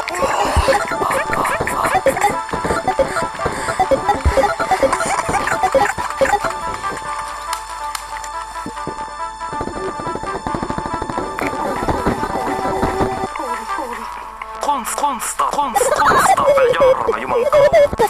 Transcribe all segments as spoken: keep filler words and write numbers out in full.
Konst, konsta, konst, konstapel Jarmo, juman kautta.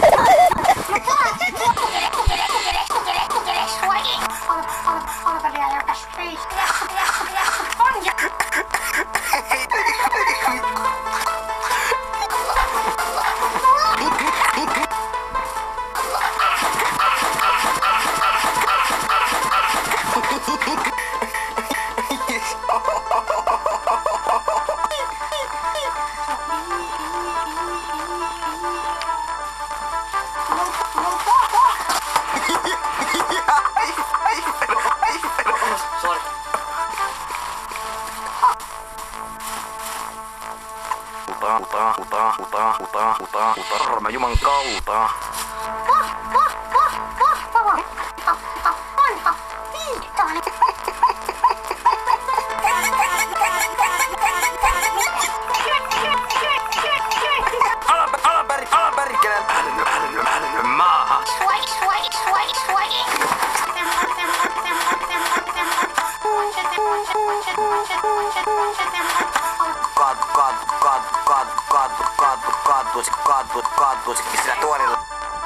Uta, uta, uta, uta, uta, uta, uta, Jarmo, juman kautta. Alapäri, alapäri, kenen älyny, älyny, älyny, maahan. Kaatu, kaatu, kaatu, kaatu, kaatu, kaatu, kaatu, kaatu, kaatu, sillä tuorilla.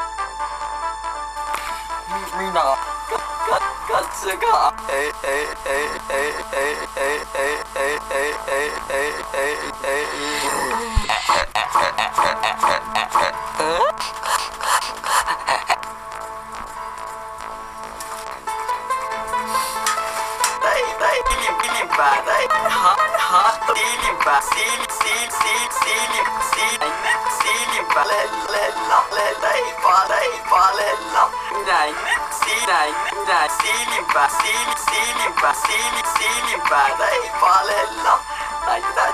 Minä. Katsokaa. Ei, ei, ei, ei, ei, ei, ei, ei, ei, ei, ei, ei, ei. Tai, tai, tilinpää, tai, ha, ha, tilinpää, siili, siili, siili, siili, siili, siilinpää, le, le, la, le, leipa, leipa, le, la, näin, si, näin, näin, siilinpää, siili, siilinpää, siili, siilinpää, leipa, le, la, näin, näin.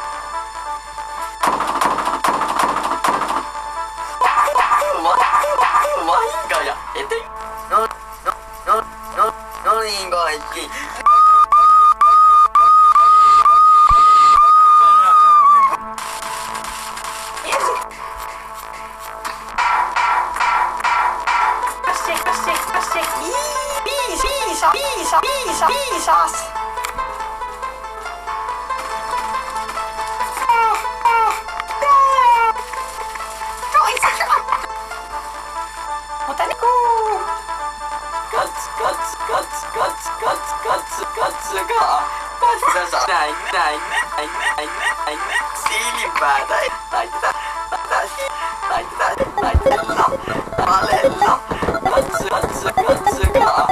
Vahinkoja, eten. No, no, no, no, no niin kaikki. Piisa, piisa, piisa, piisas. Mutta niinku. Kats, kats, kats, kats, kats, kats, katsokaa. Katsokaa. Näin, näin, näin, näin, näin. Siilinpää, tai, tai, tai, tai, tai, tai, tai, tai, valella. Katso, katso, katsokaa.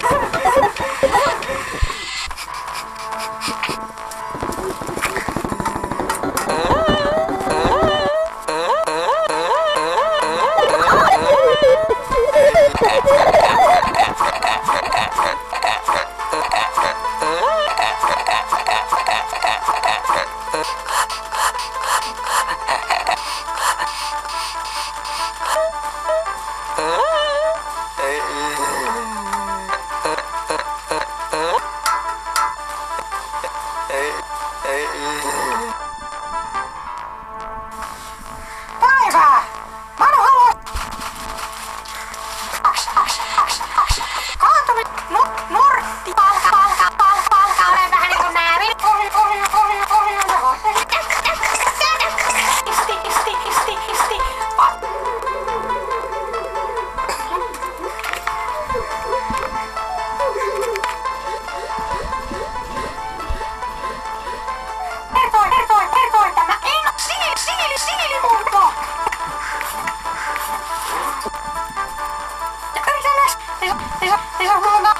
Päivää! Manu haluaa... Aks, aks, aks, aks. Kaantumi... No, nortti. Palka, palka, palka, palka. Olen vähän niinku näämin. Ohun, ohun, ohun, ohun, ohun. Isti, isti, isti, isti. Kertoi, kertoi, kertoi tämä. Ei no, siili, siili, siilimuurto. Ja yritän näis. Ei saa, ei saa, ei saa huomata.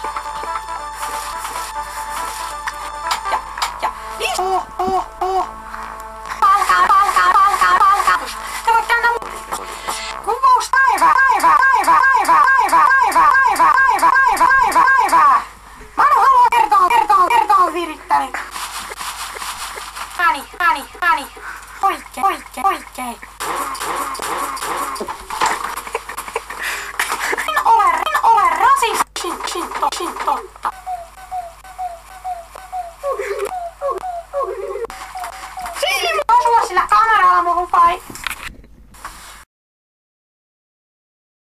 Ja, ja, viis. Oh, oh, oh. Palkaa, palkaa, palkaa, palkaa. Te voitte antaa kuvaus päivää, päivää, päivää, päivää, päivää, päivää, päivää, päivää, päivää, päivää, päivää. Manu haluaa kertoa, kertoa, kertoa virittänyt. Ani, ani, ani. Oikein, oikein, oikein. En ole, en ole rasist. Shin, shinto, shinto. Siili asua sillä kameralla. aamuun, bye!